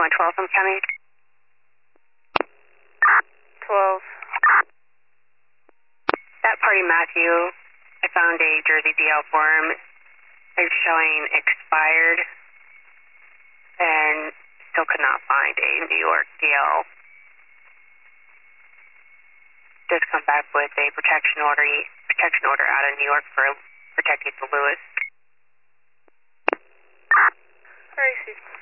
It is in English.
112 from County. 12. That party, Matthew, I found a Jersey DL form. It's showing expired and still could not find a New York DL. Just come back with a protection order out of New York for protecting the Lewis. Alright,